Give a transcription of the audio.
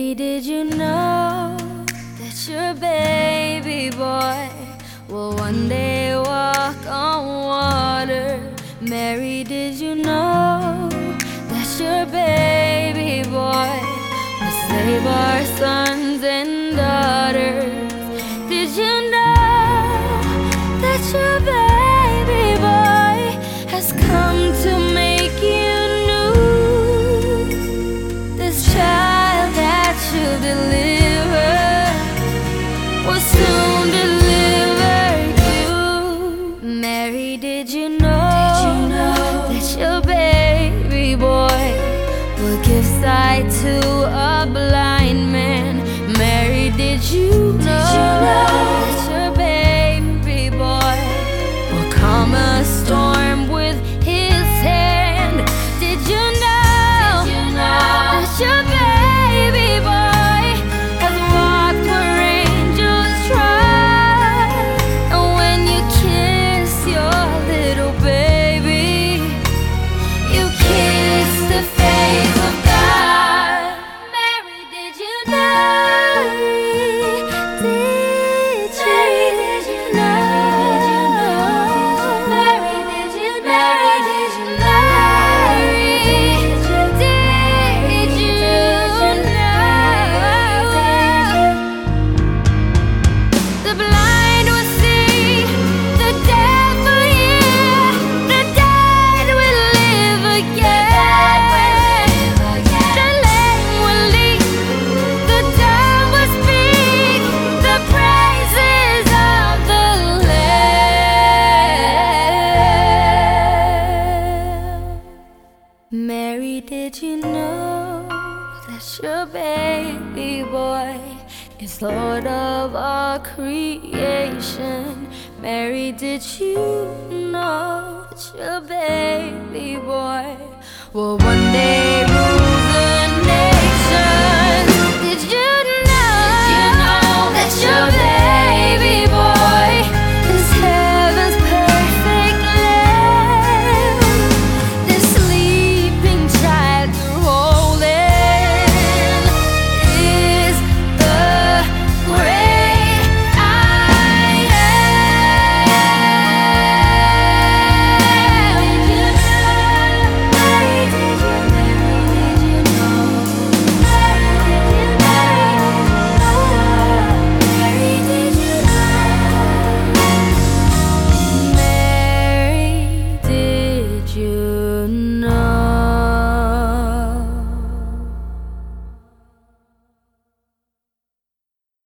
Mary, did you know that your baby boy will one day walk on water? Mary, did you know that your baby boy will save our sons and daughters? Did you know that your baby boy has come to make you new? This child that you deliver will soon deliver you. Mary, did you know that your baby boy will give sight to a blind man? Mary, did you know that your baby boy will calm a storm with his hand? Did you know that your baby boy has walked where angels trod? And when you kiss your little baby, you kiss the face of God. Mary, did you know? Mary, did you know that your baby boy is Lord of all creation? Mary, did you know that your baby boy will one day